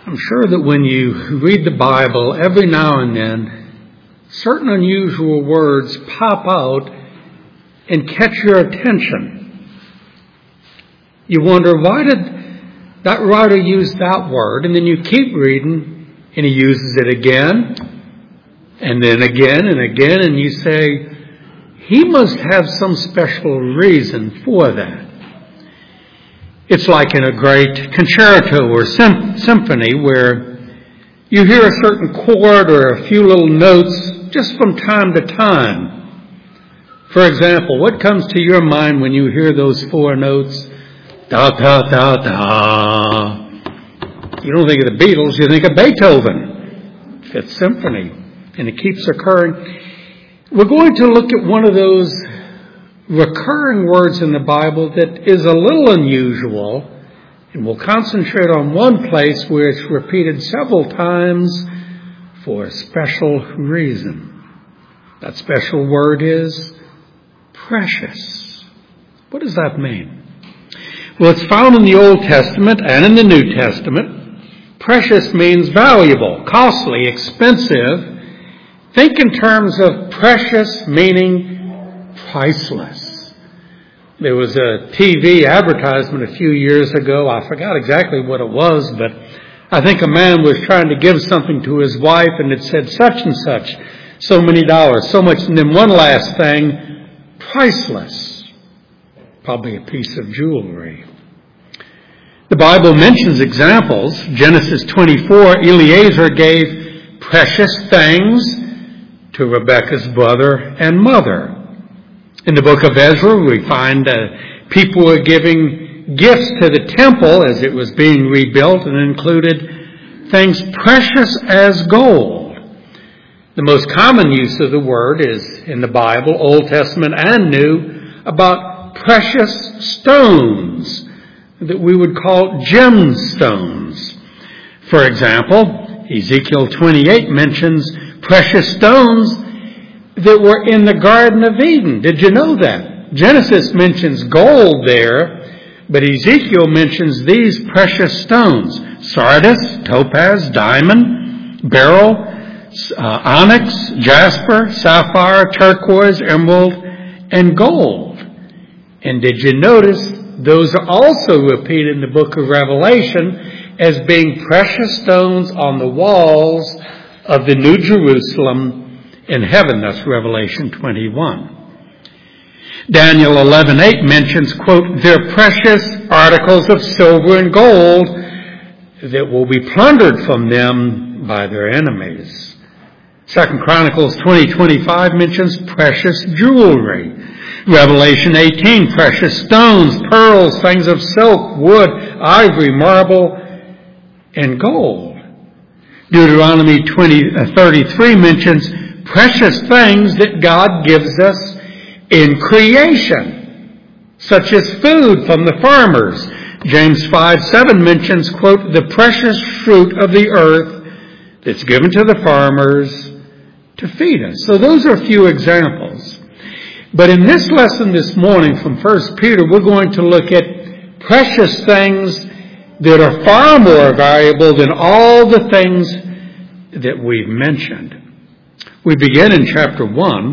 I'm sure that when you read the Bible, every now and then, certain unusual words pop out and catch your attention. You wonder, why did that writer use that word? And then you keep reading, and he uses it again, and then again and again, and you say, he must have some special reason for that. It's like in a great concerto or symphony where you hear a certain chord or a few little notes just from time to time. For example, what comes to your mind when you hear those four notes? Da, da, da, da. You don't think of the Beatles, you think of Beethoven. Fifth Symphony. And it keeps occurring. We're going to look at one of those recurring words in the Bible that is a little unusual, and we'll concentrate on one place where it's repeated several times for a special reason. That special word is precious. What does that mean? Well, it's found in the Old Testament and in the New Testament. Precious means valuable, costly, expensive. Think in terms of precious meaning priceless. There was a TV advertisement a few years ago. I forgot exactly what it was, but I think a man was trying to give something to his wife, and it said such and such, so many dollars, so much, and then one last thing, priceless. Probably a piece of jewelry. The Bible mentions examples. Genesis 24, Eliezer gave precious things to Rebekah's brother and mother. In the book of Ezra, we find people were giving gifts to the temple as it was being rebuilt, and included things precious as gold. The most common use of the word is in the Bible, Old Testament and New, about precious stones that we would call gemstones. For example, Ezekiel 28 mentions precious stones that were in the Garden of Eden. Did you know that? Genesis mentions gold there, but Ezekiel mentions these precious stones: sardis, topaz, diamond, beryl, onyx, jasper, sapphire, turquoise, emerald, and gold. And did you notice those are also repeated in the book of Revelation as being precious stones on the walls of the New Jerusalem in heaven? That's Revelation 21. Daniel 11:8 mentions, quote, "their precious articles of silver and gold that will be plundered from them by their enemies." 2 Chronicles 20:25 mentions precious jewelry. Revelation 18, precious stones, pearls, things of silk, wood, ivory, marble, and gold. Deuteronomy 33 mentions precious things that God gives us in creation, such as food from the farmers. James 5:7 mentions, quote, "the precious fruit of the earth that's given to the farmers to feed us." So those are a few examples. But in this lesson this morning from 1 Peter, we're going to look at precious things that are far more valuable than all the things that we've mentioned. We begin in chapter 1,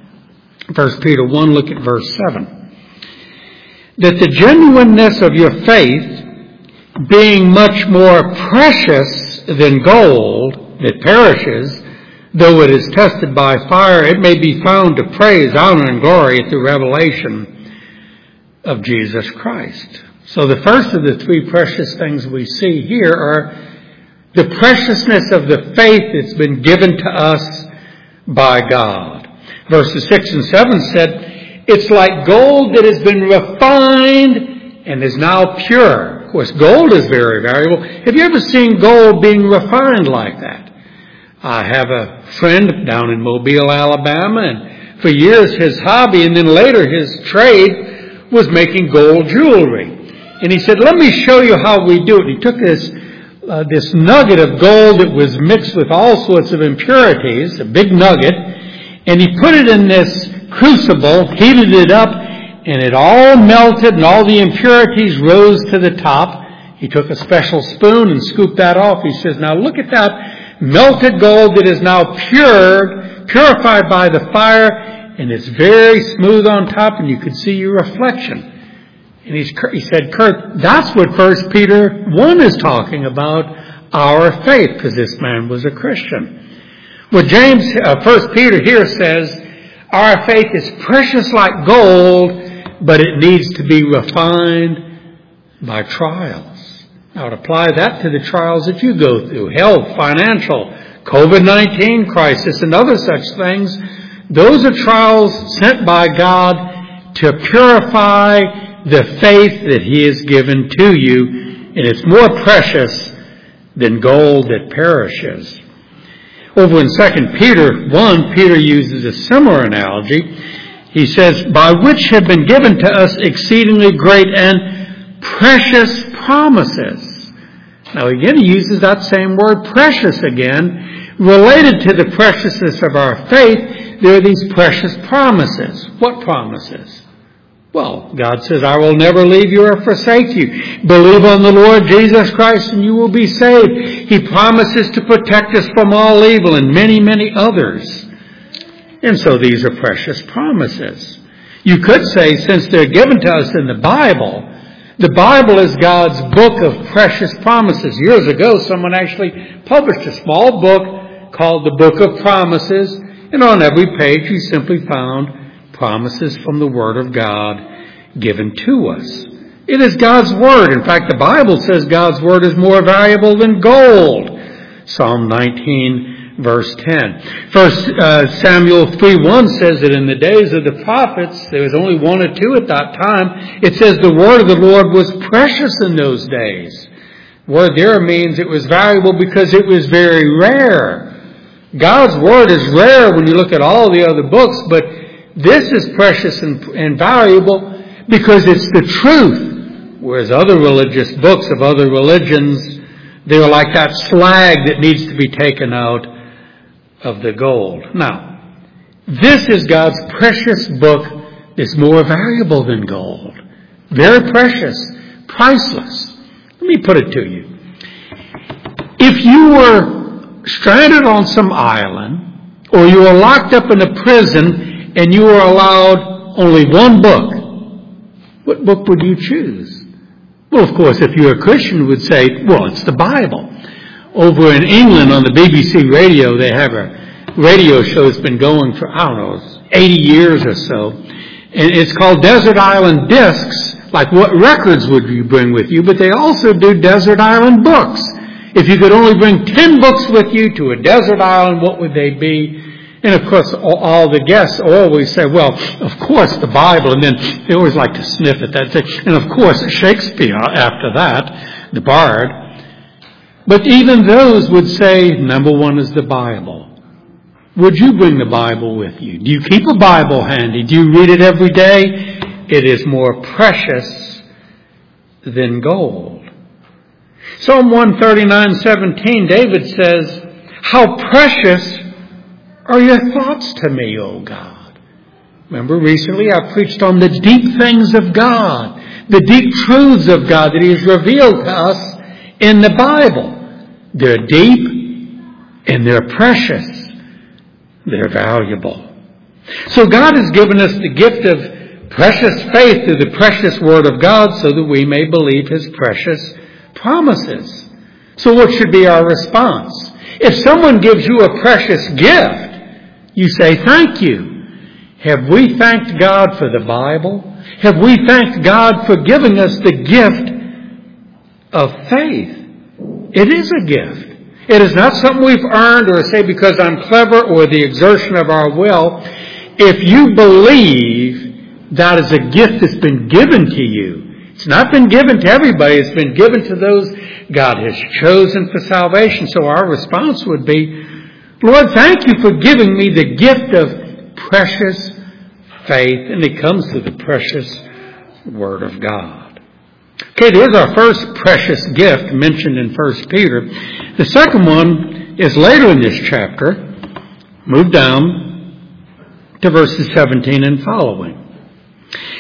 1 Peter 1, look at verse 7. "That the genuineness of your faith, being much more precious than gold that perishes, though it is tested by fire, it may be found to praise, honor, and glory at the revelation of Jesus Christ." So the first of the three precious things we see here are the preciousness of the faith that's been given to us by God. Verses 6 and 7 said, it's like gold that has been refined and is now pure. Of course, gold is very valuable. Have you ever seen gold being refined like that? I have a friend down in Mobile, Alabama, and for years his hobby and then later his trade was making gold jewelry. And he said, "Let me show you how we do it." He took this nugget of gold that was mixed with all sorts of impurities, a big nugget, and he put it in this crucible, heated it up, and it all melted and all the impurities rose to the top. He took a special spoon and scooped that off. He says, now look at that melted gold that is now purified by the fire, and it's very smooth on top, and you could see your reflection. And he said, Kurt, that's what 1 Peter 1 is talking about, our faith, because this man was a Christian. Well, 1 Peter here says, our faith is precious like gold, but it needs to be refined by trials. I would apply that to the trials that you go through, health, financial, COVID-19 crisis, and other such things. Those are trials sent by God to purify the faith that He has given to you, and it's more precious than gold that perishes. Over in 2 Peter 1, Peter uses a similar analogy. He says, by which have been given to us exceedingly great and precious promises. Now again, he uses that same word, precious, again. Related to the preciousness of our faith, there are these precious promises. What promises? Well, God says, I will never leave you or forsake you. Believe on the Lord Jesus Christ and you will be saved. He promises to protect us from all evil and many, many others. And so these are precious promises. You could say, since they're given to us in the Bible is God's book of precious promises. Years ago, someone actually published a small book called the Book of Promises, and on every page you simply found promises from the Word of God given to us. It is God's Word. In fact, the Bible says God's Word is more valuable than gold. Psalm 19, verse 10. 1 Samuel 3:1 says that in the days of the prophets, there was only one or two at that time. It says the Word of the Lord was precious in those days. Word there means it was valuable because it was very rare. God's Word is rare when you look at all the other books, but this is precious and valuable because it's the truth. Whereas other religious books of other religions, they're like that slag that needs to be taken out of the gold. Now, this is God's precious book that's more valuable than gold. Very precious, priceless. Let me put it to you. If you were stranded on some island, or you were locked up in a prison, and you were allowed only one book, what book would you choose? Well, of course, if you're a Christian, you would say, well, it's the Bible. Over in England on the BBC radio, they have a radio show that's been going for, 80 years or so. And it's called Desert Island Discs. Like, what records would you bring with you? But they also do Desert Island books. If you could only bring 10 books with you to a desert island, what would they be? And of course, all the guests always say, well, of course the Bible. And then they always like to sniff at that. And of course Shakespeare after that, the Bard. But even those would say, number one is the Bible. Would you bring the Bible with you? Do you keep a Bible handy? Do you read it every day? It is more precious than gold. Psalm 139:17, David says, how precious are your thoughts to me, O God. Remember recently I preached on the deep things of God, the deep truths of God that He has revealed to us in the Bible. They're deep and they're precious. They're valuable. So God has given us the gift of precious faith through the precious Word of God so that we may believe His precious promises. So what should be our response? If someone gives you a precious gift, you say, thank you. Have we thanked God for the Bible? Have we thanked God for giving us the gift of faith? It is a gift. It is not something we've earned or say because I'm clever or the exertion of our will. If you believe, that is a gift that's been given to you. It's not been given to everybody. It's been given to those God has chosen for salvation. So our response would be, Lord, thank you for giving me the gift of precious faith. And it comes through the precious Word of God. Okay, there's our first precious gift mentioned in 1 Peter. The second one is later in this chapter. Move down to verses 17 and following.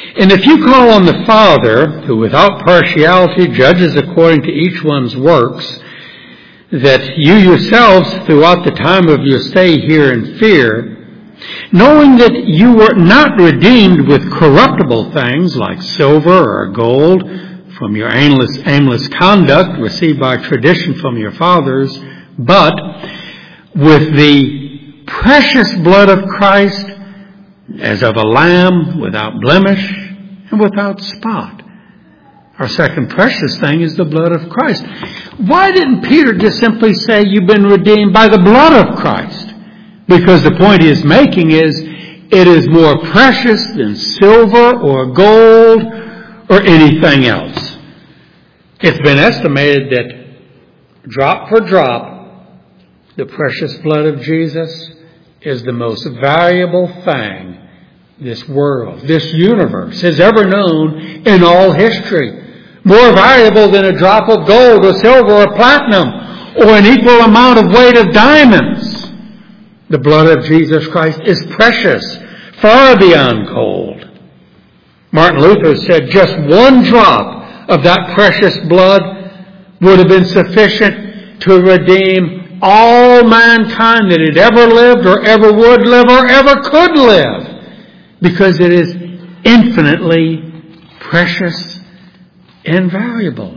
And if you call on the Father, who without partiality judges according to each one's works, that you yourselves throughout the time of your stay here in fear, knowing that you were not redeemed with corruptible things like silver or gold from your aimless conduct received by tradition from your fathers, but with the precious blood of Christ, as of a lamb without blemish and without spot. Our second precious thing is the blood of Christ. Why didn't Peter just simply say you've been redeemed by the blood of Christ? Because the point he is making is it is more precious than silver or gold or anything else. It's been estimated that drop for drop, the precious blood of Jesus is the most valuable thing this world, this universe has ever known in all history. More valuable than a drop of gold or silver or platinum or an equal amount of weight of diamonds. The blood of Jesus Christ is precious, far beyond gold. Martin Luther said just one drop of that precious blood would have been sufficient to redeem all mankind that had ever lived or ever would live or ever could live. Because it is infinitely precious and valuable.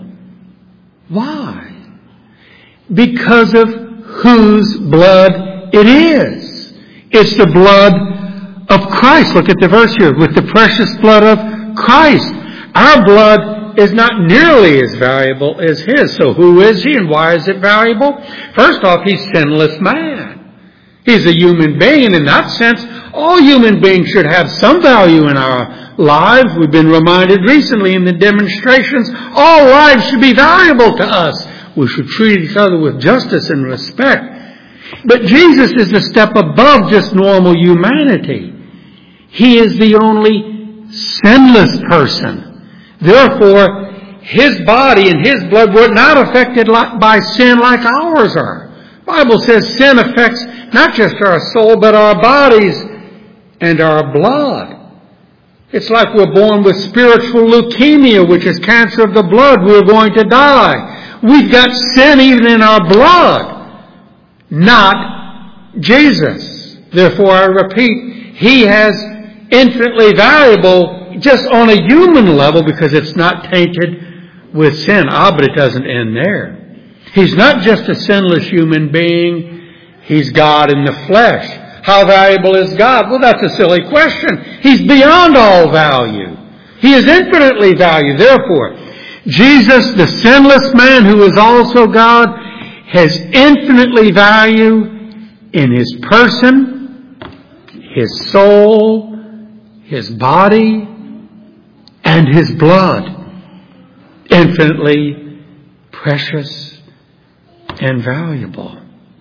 Why? Because of whose blood it is. It's the blood of Christ. Look at the verse here. With the precious blood of Christ. Our blood is not nearly as valuable as His. So who is He and why is it valuable? First off, He's sinless man. He's a human being, and in that sense, all human beings should have some value in our lives. We've been reminded recently in the demonstrations, all lives should be valuable to us. We should treat each other with justice and respect. But Jesus is a step above just normal humanity. He is the only sinless person. Therefore, His body and His blood were not affected by sin like ours are. The Bible says sin affects not just our soul, but our bodies and our blood. It's like we're born with spiritual leukemia, which is cancer of the blood. We're going to die. We've got sin even in our blood, not Jesus. Therefore, I repeat, He has infinitely valuable just on a human level because it's not tainted with sin. But it doesn't end there. He's not just a sinless human being. He's God in the flesh. How valuable is God? Well, that's a silly question. He's beyond all value. He is infinitely valued. Therefore, Jesus, the sinless man who is also God, has infinitely value in His person, His soul, His body, and His blood. Infinitely precious and valuable.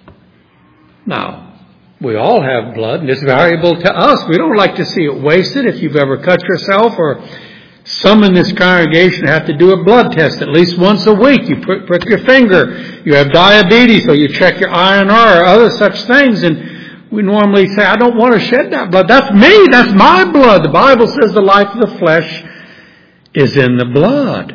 Now, we all have blood, and it's valuable to us. We don't like to see it wasted. If you've ever cut yourself, or some in this congregation have to do a blood test at least once a week. You prick your finger. You have diabetes, so you check your INR or other such things. And we normally say, I don't want to shed that blood. That's me. That's my blood. The Bible says the life of the flesh is in the blood.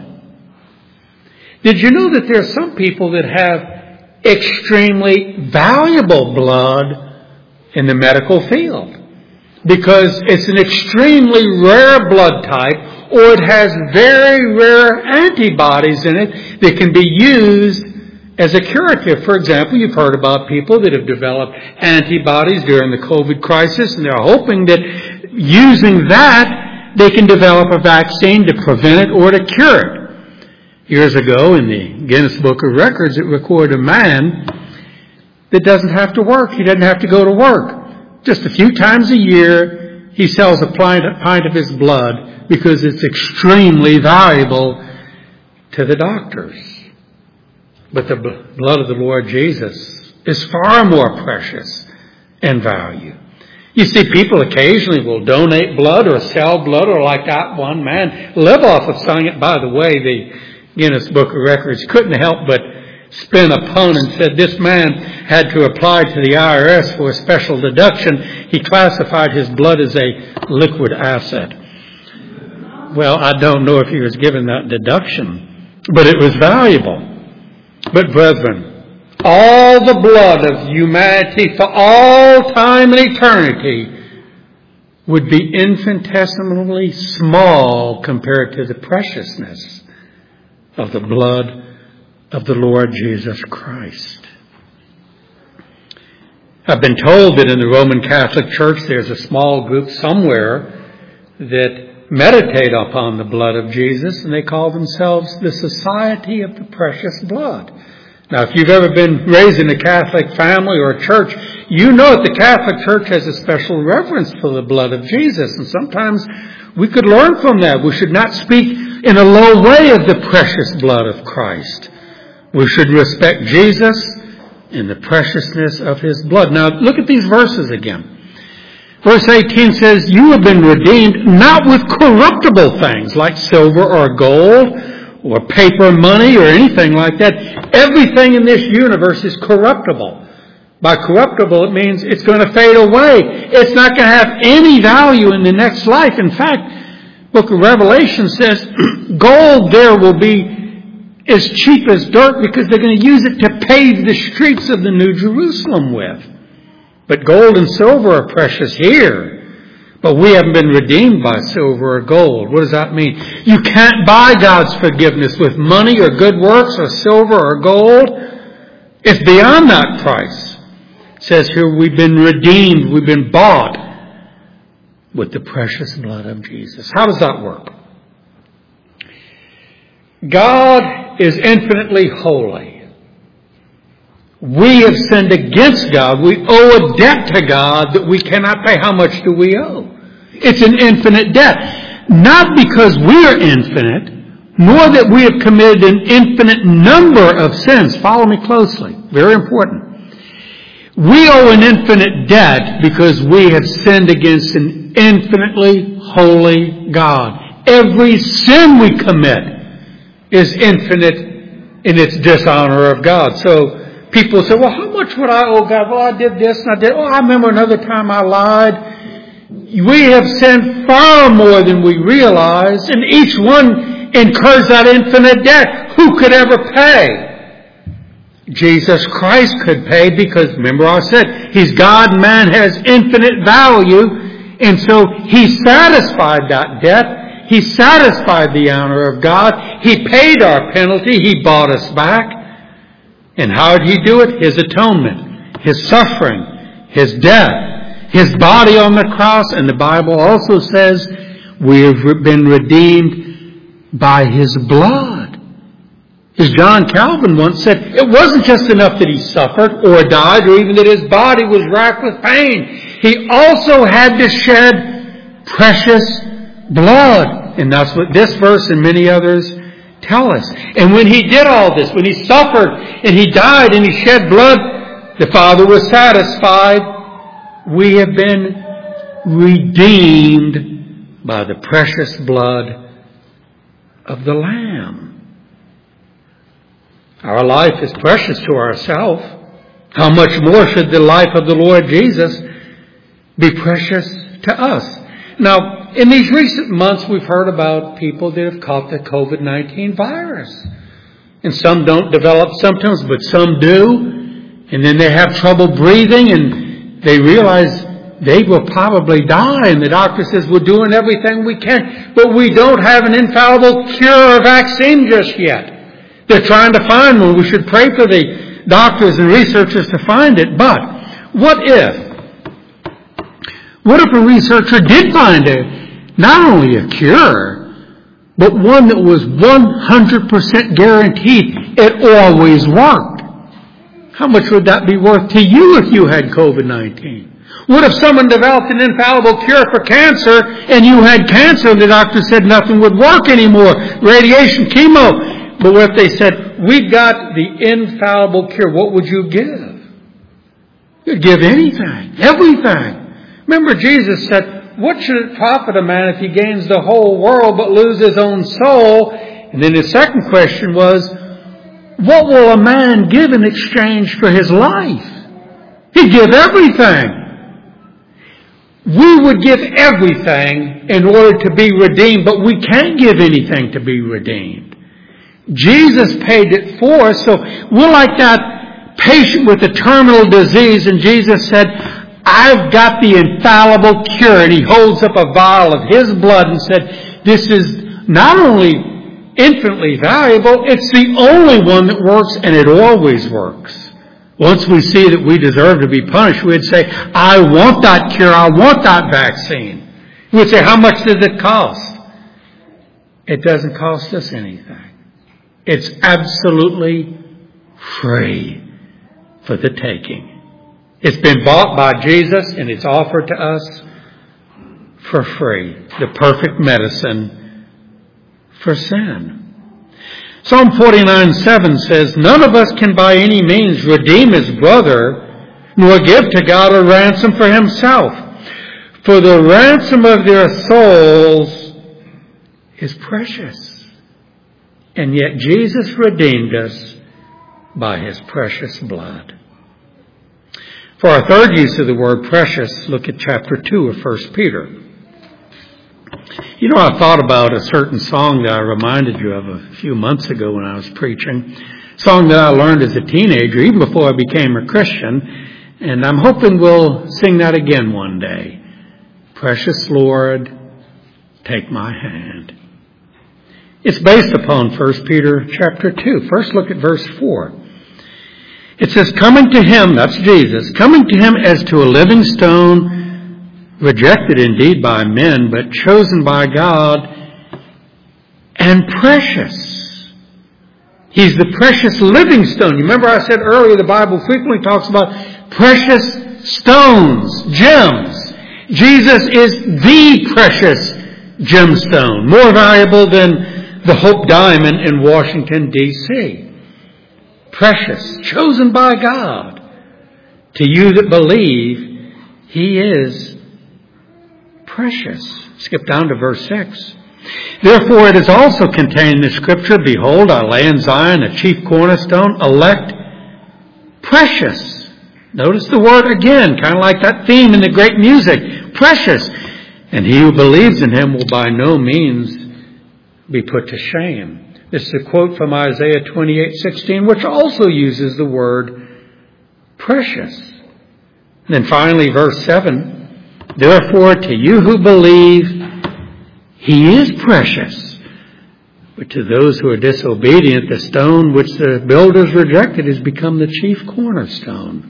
Did you know that there are some people that have extremely valuable blood in the medical field? Because it's an extremely rare blood type, or it has very rare antibodies in it that can be used as a curative. For example, you've heard about people that have developed antibodies during the COVID crisis, and they're hoping that using that, they can develop a vaccine to prevent it or to cure it. Years ago, in the Guinness Book of Records, it recorded a man that doesn't have to work. He doesn't have to go to work. Just a few times a year, he sells a pint of his blood because it's extremely valuable to the doctors. But the blood of the Lord Jesus is far more precious in value. You see, people occasionally will donate blood or sell blood, or like that one man, live off of selling it. By the way, the Guinness Book of Records couldn't help but spin a pun and said this man had to apply to the IRS for a special deduction. He classified his blood as a liquid asset. Well, I don't know if he was given that deduction, but it was valuable. But brethren, all the blood of humanity for all time and eternity would be infinitesimally small compared to the preciousness of the blood of the Lord Jesus Christ. I've been told that in the Roman Catholic Church there's a small group somewhere that meditate upon the blood of Jesus, and they call themselves the Society of the Precious Blood. Now, if you've ever been raised in a Catholic family or a church, you know that the Catholic Church has a special reverence for the blood of Jesus, and sometimes we could learn from that. We should not speak in a low way of the precious blood of Christ. We should respect Jesus in the preciousness of His blood. Now, look at these verses again. Verse 18 says, you have been redeemed not with corruptible things like silver or gold or paper money or anything like that. Everything in this universe is corruptible. By corruptible, it means it's going to fade away. It's not going to have any value in the next life. In fact, Book of Revelation says gold there will be as cheap as dirt because they're going to use it to pave the streets of the New Jerusalem with. But gold and silver are precious here. But we haven't been redeemed by silver or gold. What does that mean? You can't buy God's forgiveness with money or good works or silver or gold. It's beyond that price. It says here we've been redeemed. We've been bought with the precious blood of Jesus. How does that work? God is infinitely holy. We have sinned against God. We owe a debt to God that we cannot pay. How much do we owe? It's an infinite debt. Not because we are infinite, nor that we have committed an infinite number of sins. Follow me closely. Very important. We owe an infinite debt because we have sinned against an infinitely holy God. Every sin we commit is infinite in its dishonor of God. So people say, well, how much would I owe God? Well, I did this and I did. Oh, I remember another time I lied. We have sinned far more than we realize, and each one incurs that infinite debt. Who could ever pay? Jesus Christ could pay because, remember I said, He's God, man has infinite value, and so He satisfied that debt. He satisfied the honor of God. He paid our penalty. He bought us back. And how did He do it? His atonement, His suffering, His death, His body on the cross. And the Bible also says we have been redeemed by His blood. As John Calvin once said, it wasn't just enough that He suffered or died or even that His body was racked with pain. He also had to shed precious blood. And that's what this verse and many others tell us. And when He did all this, when He suffered and He died and He shed blood, the Father was satisfied. We have been redeemed by the precious blood of the Lamb. Our life is precious to ourselves. How much more should the life of the Lord Jesus be precious to us? Now, in these recent months, we've heard about people that have caught the COVID-19 virus. And some don't develop symptoms, but some do. And then they have trouble breathing, and they realize they will probably die. And the doctor says, we're doing everything we can, but we don't have an infallible cure or vaccine just yet. They're trying to find one. We should pray for the doctors and researchers to find it. But what if a researcher did find not only a cure, but one that was 100% guaranteed it always worked? How much would that be worth to you if you had COVID-19? What if someone developed an infallible cure for cancer and you had cancer and the doctor said nothing would work anymore, radiation, chemo? But what if they said, we've got the infallible cure, what would you give? You'd give anything, everything. Remember Jesus said, what should it profit a man if he gains the whole world but lose his own soul? And then his second question was, what will a man give in exchange for his life? He'd give everything. We would give everything in order to be redeemed, but we can't give anything to be redeemed. Jesus paid it for us, so we're like that patient with a terminal disease, and Jesus said, I've got the infallible cure. And He holds up a vial of His blood and said, this is not only infinitely valuable, it's the only one that works, and it always works. Once we see that we deserve to be punished, we'd say, I want that cure, I want that vaccine. We'd say, how much does it cost? It doesn't cost us anything. It's absolutely free for the taking. It's been bought by Jesus and it's offered to us for free. The perfect medicine for sin. Psalm 49:7 says, none of us can by any means redeem his brother, nor give to God a ransom for himself. For the ransom of their souls is precious. And yet Jesus redeemed us by His precious blood. For our third use of the word precious, look at chapter 2 of 1 Peter. You know, I thought about a certain song that I reminded you of a few months ago when I was preaching. A song that I learned as a teenager, even before I became a Christian. And I'm hoping we'll sing that again one day. Precious Lord, take my hand. It's based upon 1 Peter chapter 2. First look at verse 4. It says, coming to Him, that's Jesus, coming to Him as to a living stone, rejected indeed by men, but chosen by God, and precious. He's the precious living stone. You remember I said earlier the Bible frequently talks about precious stones, gems. Jesus is the precious gemstone, more valuable than the Hope Diamond in Washington, D.C. Precious, chosen by God. To you that believe, He is precious. Skip down to verse 6. Therefore it is also contained in the Scripture, behold, I lay in Zion a chief cornerstone, elect, precious. Notice the word again, kind of like that theme in the great music. Precious. And he who believes in Him will by no means be put to shame. This is a quote from Isaiah 28:16, which also uses the word precious. And then finally, verse 7, therefore to you who believe, He is precious. But to those who are disobedient, the stone which the builders rejected has become the chief cornerstone.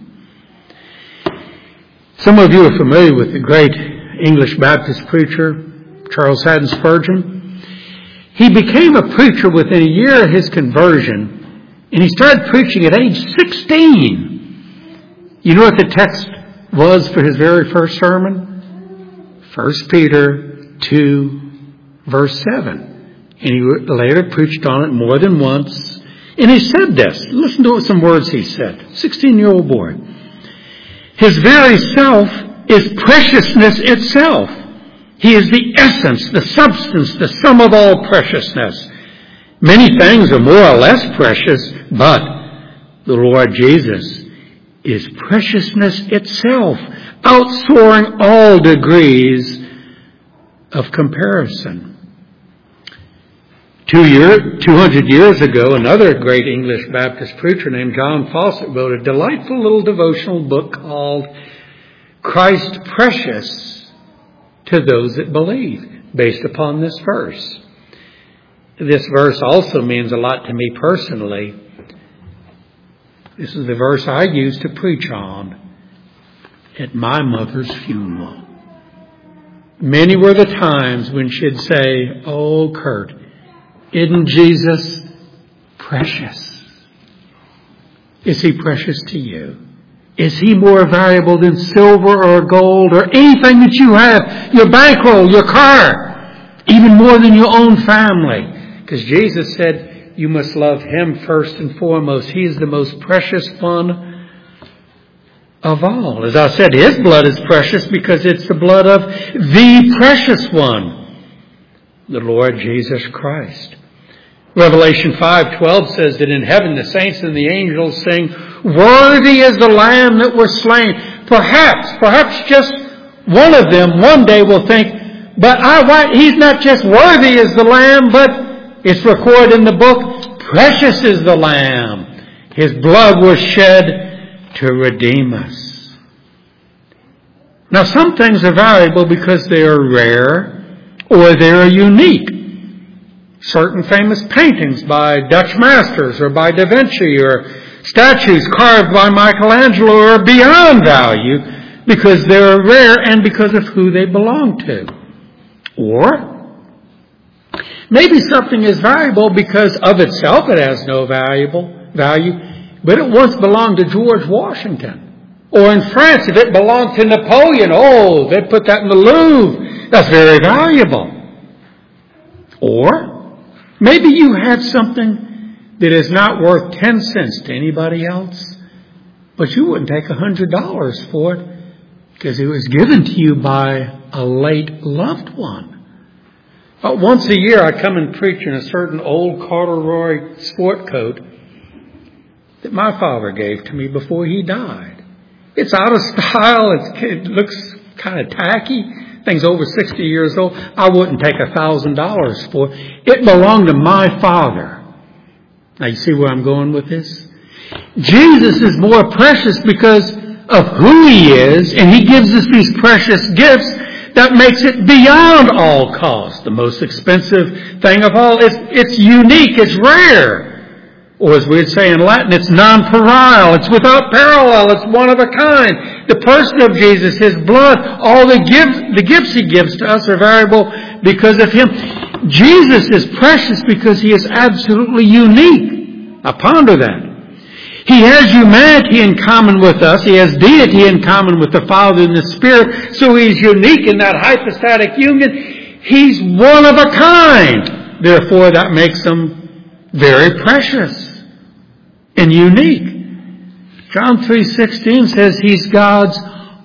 Some of you are familiar with the great English Baptist preacher, Charles Haddon Spurgeon. He became a preacher within a year of his conversion, and he started preaching at age 16. You know what the text was for his very first sermon? 1 Peter 2, verse 7. And he later preached on it more than once. And he said this. Listen to some words he said. 16-year-old boy. His very self is preciousness itself. He is the essence, the substance, the sum of all preciousness. Many things are more or less precious, but the Lord Jesus is preciousness itself, outsoaring all degrees of comparison. 200 years ago, another great English Baptist preacher named John Fawcett wrote a delightful little devotional book called Christ Precious to Those That Believe, based upon this verse. This verse also means a lot to me personally. This is the verse I used to preach on at my mother's funeral. Many were the times when she'd say, oh, Kurt, isn't Jesus precious? Is He precious to you? Is He more valuable than silver or gold or anything that you have? Your bankroll, your car, even more than your own family. Because Jesus said you must love Him first and foremost. He is the most precious one of all. As I said, His blood is precious because it's the blood of the precious one, the Lord Jesus Christ. Revelation 5:12 says that in heaven the saints and the angels sing, worthy is the Lamb that was slain. Perhaps just one of them one day will think, but he's not just worthy as the Lamb, but it's recorded in the book, precious is the Lamb. His blood was shed to redeem us. Now some things are valuable because they are rare or they are unique. Certain famous paintings by Dutch masters or by Da Vinci or statues carved by Michelangelo are beyond value because they're rare and because of who they belong to. Or maybe something is valuable because of itself it has no value, but it once belonged to George Washington. Or in France, if it belonged to Napoleon, they'd put that in the Louvre. That's very valuable. Or maybe you have something that is not worth 10 cents to anybody else, but you wouldn't take $100 for it because it was given to you by a late loved one. Once a year I come and preach in a certain old corduroy sport coat that my father gave to me before he died. It's out of style. It looks kind of tacky. Thing's over 60 years old. I wouldn't take $1,000 for it. It belonged to my father. Now you see where I'm going with this? Jesus is more precious because of who He is, and He gives us these precious gifts that makes it beyond all cost. The most expensive thing of all, it's unique, it's rare. Or as we'd say in Latin, it's nonpareil, it's without parallel, it's one of a kind. The person of Jesus, His blood, all the gifts He gives to us are valuable because of Him. Jesus is precious because He is absolutely unique. Now ponder that. He has humanity in common with us. He has deity in common with the Father and the Spirit. So He's unique in that hypostatic union. He's one of a kind. Therefore, that makes Him very precious and unique. John 3:16 says He's God's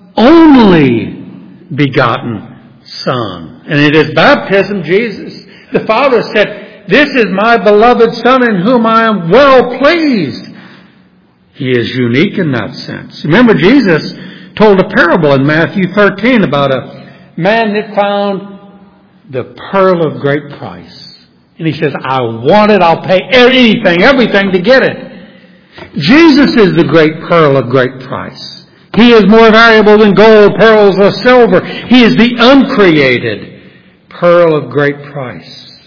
only begotten Son. And in His baptism, Jesus, the Father said, "This is my beloved Son in whom I am well pleased." He is unique in that sense. Remember, Jesus told a parable in Matthew 13 about a man that found the pearl of great price. And he says, "I want it. I'll pay everything to get it." Jesus is the great pearl of great price. He is more valuable than gold, pearls, or silver. He is the uncreated pearl of great price.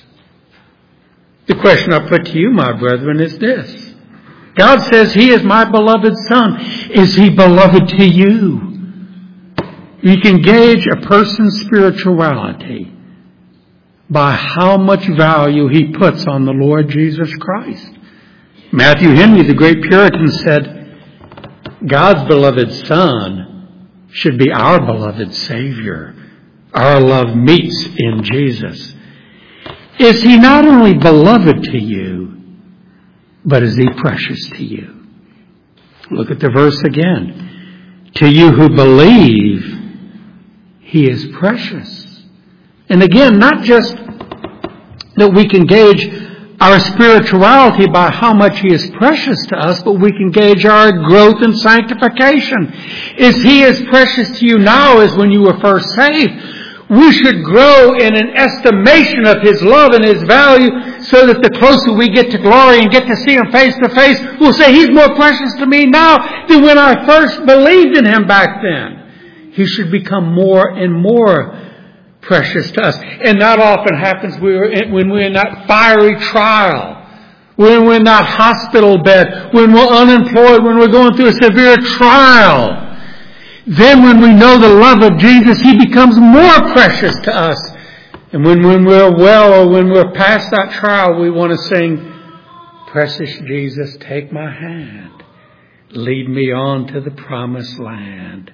The question I put to you, my brethren, is this. God says He is my beloved Son. Is He beloved to you? You can gauge a person's spirituality by how much value he puts on the Lord Jesus Christ. Matthew Henry, the great Puritan, said, God's beloved Son should be our beloved Savior. Our love meets in Jesus. Is He not only beloved to you, but is He precious to you? Look at the verse again. To you who believe, He is precious. And again, not just that we can gauge our spirituality by how much He is precious to us, but we can gauge our growth in sanctification. Is He as precious to you now as when you were first saved? We should grow in an estimation of His love and His value so that the closer we get to glory and get to see Him face to face, we'll say, He's more precious to me now than when I first believed in Him back then. He should become more and more precious to us. And that often happens when we're in that fiery trial, when we're in that hospital bed, when we're unemployed, when we're going through a severe trial. Then when we know the love of Jesus, He becomes more precious to us. And when we're well or when we're past that trial, we want to sing, Precious Jesus, take my hand. Lead me on to the promised land.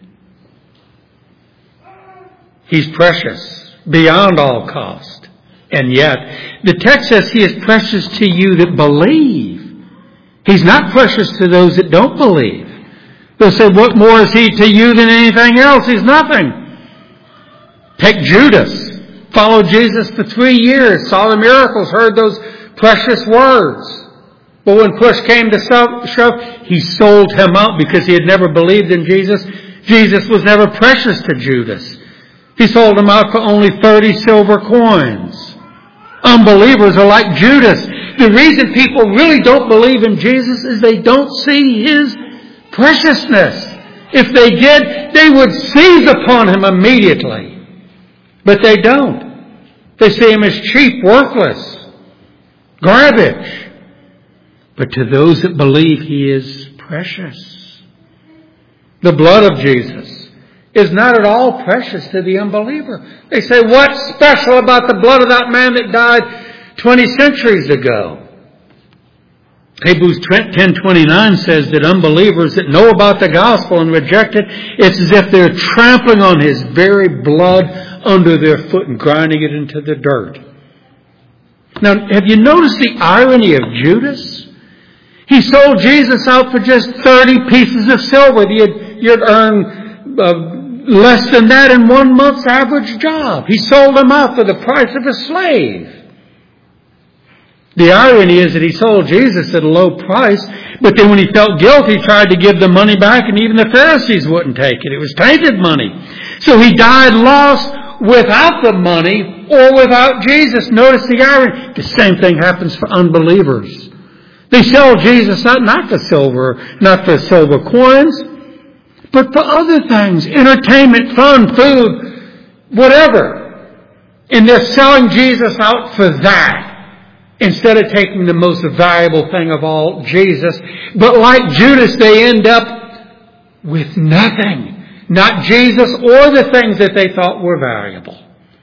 He's precious beyond all cost. And yet, the text says He is precious to you that believe. He's not precious to those that don't believe. They'll say, what more is He to you than anything else? He's nothing. Take Judas. Followed Jesus for 3 years. Saw the miracles. Heard those precious words. But when push came to shove, he sold Him out because he had never believed in Jesus. Jesus was never precious to Judas. He sold them out for only 30 silver coins. Unbelievers are like Judas. The reason people really don't believe in Jesus is they don't see His preciousness. If they did, they would seize upon Him immediately. But they don't. They see Him as cheap, worthless, garbage. But to those that believe, He is precious. The blood of Jesus is not at all precious to the unbeliever. They say, what's special about the blood of that man that died 20 centuries ago? Hebrews 10:29 says that unbelievers that know about the gospel and reject it, it's as if they're trampling on His very blood under their foot and grinding it into the dirt. Now, have you noticed the irony of Judas? He sold Jesus out for just 30 pieces of silver. You'd earn less than that in 1 month's average job. He sold them out for the price of a slave. The irony is that he sold Jesus at a low price, but then when he felt guilty, he tried to give the money back, and even the Pharisees wouldn't take it. It was tainted money. So he died lost without the money or without Jesus. Notice the irony. The same thing happens for unbelievers. They sell Jesus out not for silver coins, but for other things, entertainment, fun, food, whatever. And they're selling Jesus out for that instead of taking the most valuable thing of all, Jesus. But like Judas, they end up with nothing. Not Jesus or the things that they thought were valuable.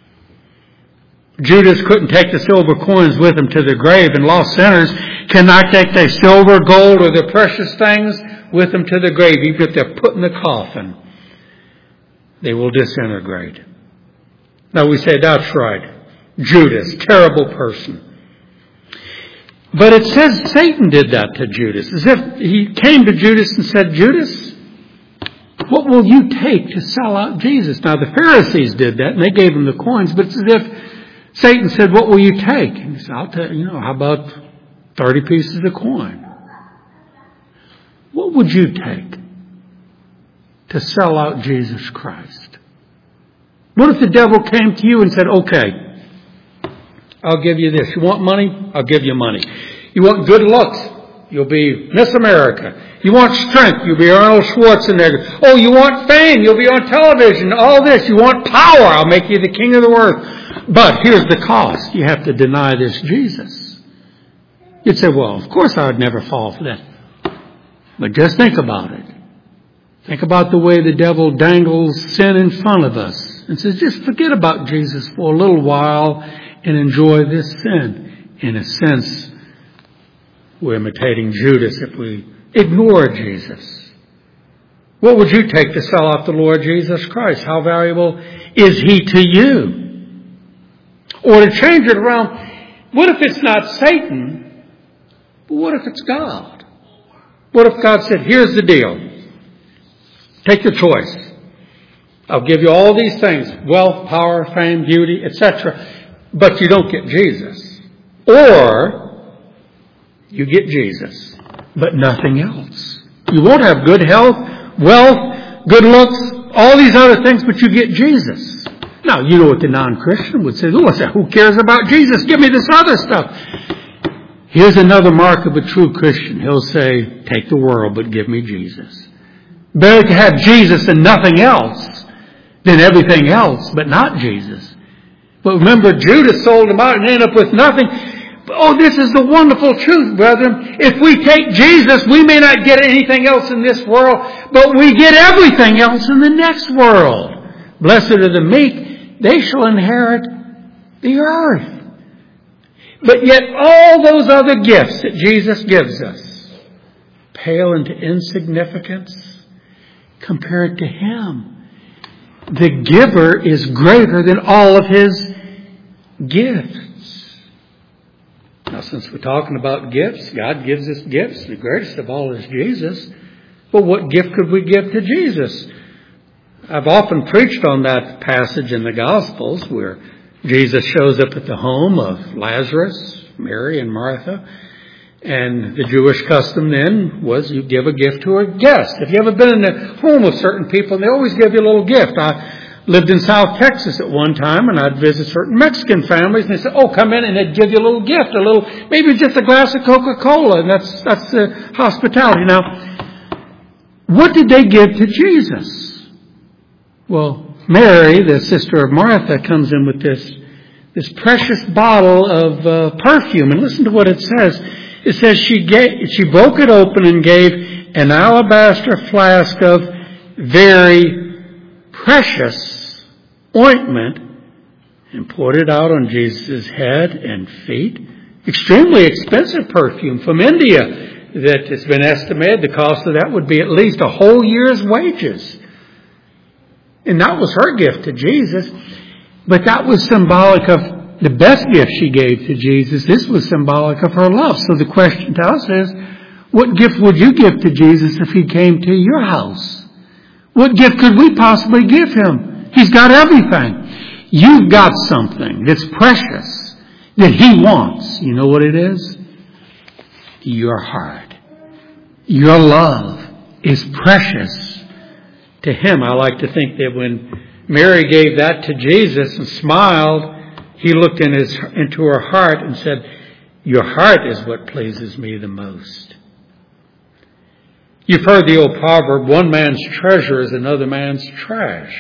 Judas couldn't take the silver coins with him to the grave, and lost sinners cannot take their silver, gold, or their precious things with them to the grave. Even if they're put in the coffin, they will disintegrate. Now we say, that's right. Judas, terrible person. But it says Satan did that to Judas. As if he came to Judas and said, Judas, what will you take to sell out Jesus? Now the Pharisees did that, and they gave him the coins, but it's as if Satan said, what will you take? And he said, I'll tell you, how about 30 pieces of coin? What would you take to sell out Jesus Christ? What if the devil came to you and said, okay, I'll give you this. You want money? I'll give you money. You want good looks? You'll be Miss America. You want strength? You'll be Arnold Schwarzenegger. Oh, you want fame? You'll be on television. All this. You want power? I'll make you the king of the world. But here's the cost. You have to deny this Jesus. You'd say, well, of course I would never fall for that. But just think about it. Think about the way the devil dangles sin in front of us and says, just forget about Jesus for a little while and enjoy this sin. In a sense, we're imitating Judas if we ignore Jesus. What would you take to sell out the Lord Jesus Christ? How valuable is He to you? Or to change it around, what if it's not Satan, but what if it's God? What if God said, here's the deal. Take your choice. I'll give you all these things, wealth, power, fame, beauty, etc. But you don't get Jesus. Or you get Jesus, but nothing else. You won't have good health, wealth, good looks, all these other things, but you get Jesus. Now, you know what the non-Christian would say. Who cares about Jesus? Give me this other stuff. Here's another mark of a true Christian. He'll say, take the world, but give me Jesus. Better to have Jesus and nothing else than everything else, but not Jesus. But remember, Judas sold him out and ended up with nothing. Oh, this is the wonderful truth, brethren. If we take Jesus, we may not get anything else in this world, but we get everything else in the next world. Blessed are the meek, they shall inherit the earth. But yet all those other gifts that Jesus gives us pale into insignificance compared to Him. The giver is greater than all of His gifts. Now, since we're talking about gifts, God gives us gifts. The greatest of all is Jesus. But what gift could we give to Jesus? I've often preached on that passage in the Gospels where Jesus shows up at the home of Lazarus, Mary, and Martha. And the Jewish custom then was you give a gift to a guest. If you ever been in the home of certain people, they always give you a little gift. lived in South Texas at one time, and I'd visit certain Mexican families, and they said, "Oh, come in," and they'd give you a little gift, maybe just a glass of Coca-Cola, and that's the hospitality. Now, what did they give to Jesus? Well, Mary, the sister of Martha, comes in with this precious bottle of perfume, and listen to what it says. It says she broke it open and gave an alabaster flask of very precious ointment and poured it out on Jesus' head and feet. Extremely expensive perfume from India that has been estimated the cost of that would be at least a whole year's wages. And that was her gift to Jesus. But that was symbolic of the best gift she gave to Jesus. This was symbolic of her love. So the question to us is, what gift would you give to Jesus if he came to your house? What gift could we possibly give him? He's got everything. You've got something that's precious that he wants. You know what it is? Your heart. Your love is precious to him. I like to think that when Mary gave that to Jesus and smiled, he looked into her heart and said, "Your heart is what pleases me the most." You've heard the old proverb, one man's treasure is another man's trash.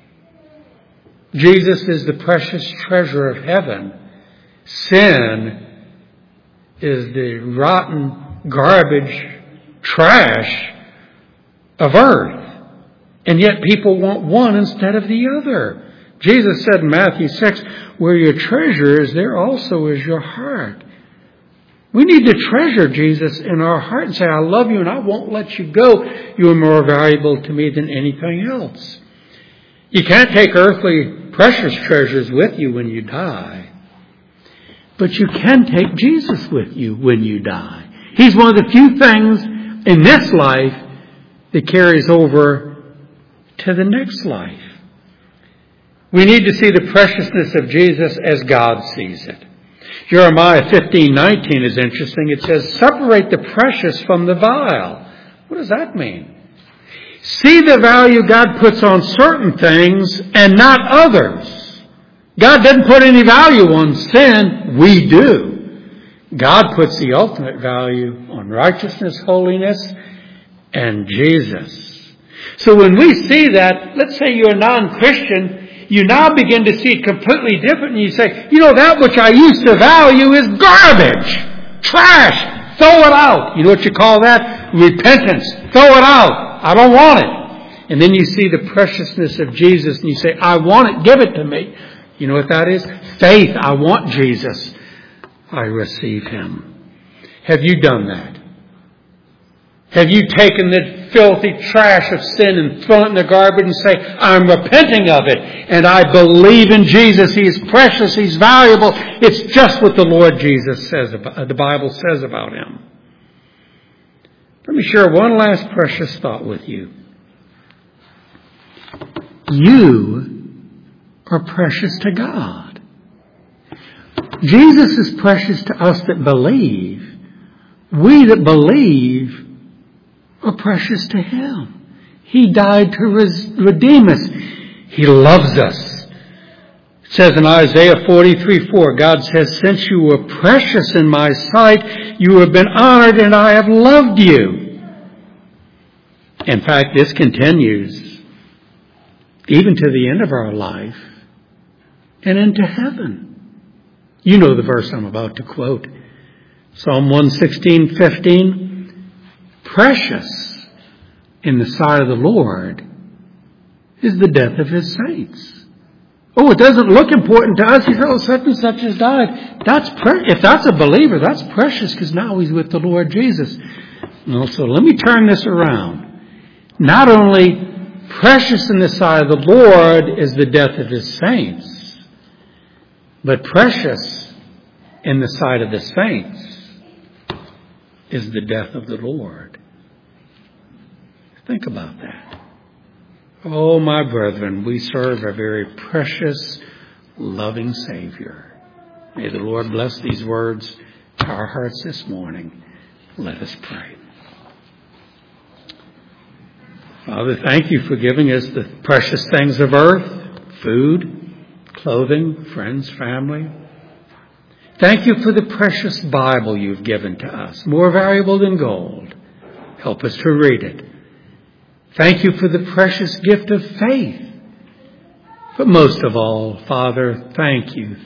Jesus is the precious treasure of heaven. Sin is the rotten garbage trash of earth. And yet people want one instead of the other. Jesus said in Matthew 6, where your treasure is, there also is your heart. We need to treasure Jesus in our heart and say, I love you and I won't let you go. You are more valuable to me than anything else. You can't take earthly precious treasures with you when you die. But you can take Jesus with you when you die. He's one of the few things in this life that carries over to the next life. We need to see the preciousness of Jesus as God sees it. Jeremiah 15:19 is interesting. It says, separate the precious from the vile. What does that mean? See the value God puts on certain things and not others. God doesn't put any value on sin. We do. God puts the ultimate value on righteousness, holiness, and Jesus. So when we see that, let's say you're a non-Christian, you now begin to see it completely different, and you say, you know, that which I used to value is garbage, trash, throw it out. You know what you call that? Repentance. Throw it out. I don't want it. And then you see the preciousness of Jesus, and you say, I want it, give it to me. You know what that is? Faith. I want Jesus. I receive him. Have you done that? Have you taken the filthy trash of sin and thrown it in the garbage and say, I'm repenting of it and I believe in Jesus. He is precious. He's valuable. It's just what the Lord Jesus says about, the Bible says about him. Let me share one last precious thought with you. You are precious to God. Jesus is precious to us that believe. We that believe are precious to him. He died to redeem us. He loves us. It says in Isaiah 43:4, God says, since you were precious in my sight, you have been honored and I have loved you. In fact, this continues even to the end of our life and into heaven. You know the verse I'm about to quote. Psalm 116:15. Precious in the sight of the Lord is the death of his saints. Oh, it doesn't look important to us. He said, oh, such and such has died. If that's a believer, that's precious because now he's with the Lord Jesus. So let me turn this around. Not only precious in the sight of the Lord is the death of his saints, but precious in the sight of the saints is the death of the Lord. Think about that. Oh, my brethren, we serve a very precious, loving Savior. May the Lord bless these words to our hearts this morning. Let us pray. Father, thank you for giving us the precious things of earth, food, clothing, friends, family. Thank you for the precious Bible you've given to us, more valuable than gold. Help us to read it. Thank you for the precious gift of faith. But most of all, Father, thank you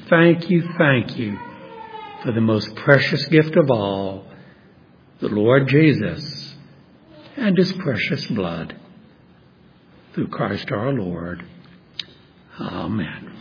for the most precious gift of all, the Lord Jesus and his precious blood. Through Christ our Lord. Amen.